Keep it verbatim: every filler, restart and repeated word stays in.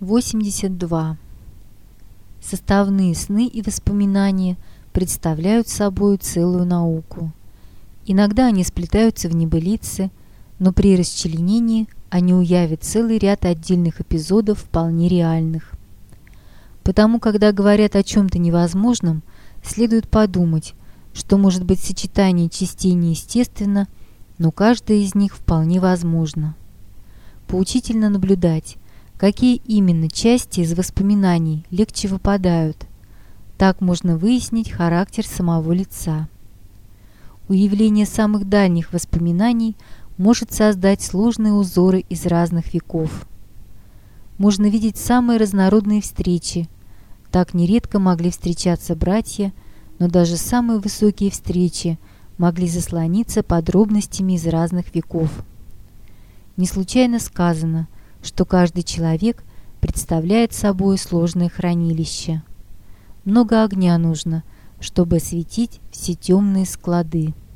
восемьдесят два. Составные сны и воспоминания представляют собой целую науку. Иногда они сплетаются в небылицы, но при расчленении они уявят целый ряд отдельных эпизодов вполне реальных. Потому, когда говорят о чем-то невозможном, следует подумать, что может быть сочетание частей неестественно, но каждая из них вполне возможно. Поучительно наблюдать, какие именно части из воспоминаний легче выпадают. Так можно выяснить характер самого лица. Уявление самых дальних воспоминаний может создать сложные узоры из разных веков. Можно видеть самые разнородные встречи. Так нередко могли встречаться братья, но даже самые высокие встречи могли заслониться подробностями из разных веков. Не случайно сказано, что каждый человек представляет собой сложное хранилище. Много огня нужно, чтобы осветить все темные склады.